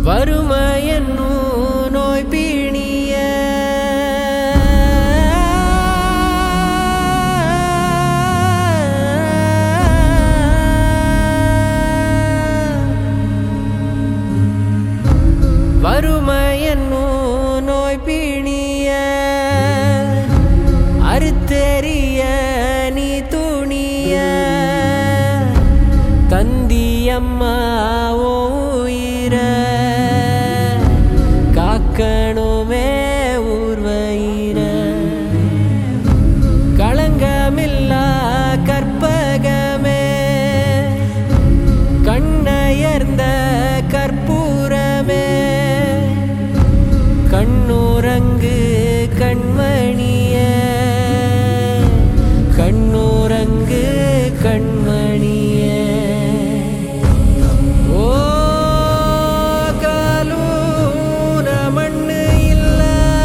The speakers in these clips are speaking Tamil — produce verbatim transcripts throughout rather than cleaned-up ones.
வறுமையென்னும் நோய் பிணிய வறுமையென்னும் நோய் பிணிய அறுத்தெறிய நீ துணிய தந்தியம்மா உயிர காக்கணுமே ஊர்வயிர களங்கமில்லா கற்பகமே கண்ணயர்ந்த கற்பூரமே கண்ணுரங்கு கண்மணிய கண்ணுரங்கு கண்மணிய ஓ காலூன மண்ணு இல்ல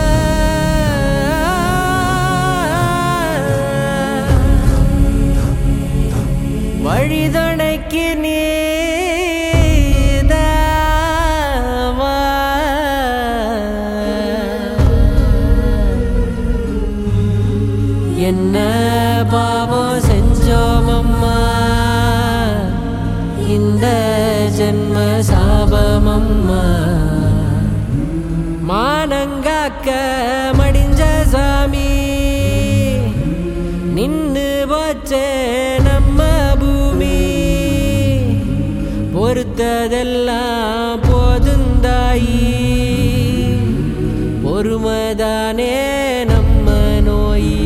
வழிதனைக்கு நீ என்ன பாவம் செஞ்சோமம்மா இந்த ஜென்ம சாபமம்மா மானங்காக்க மடிஞ்ச சாமி நின்னு போச்சே நம்ம பூமி பொறுத்ததெல்லாம் போதுந்தாயி பொறுமதானே நம்ம நோயி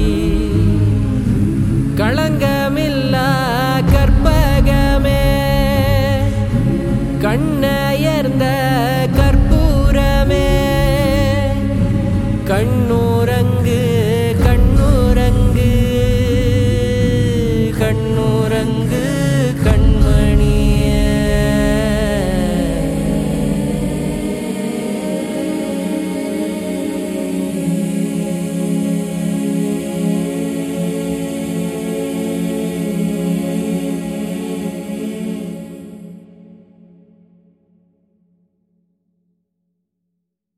களங்கமில்லா கற்பகமே கண்ணயர்ந்த கற்பூரமே கண்ணு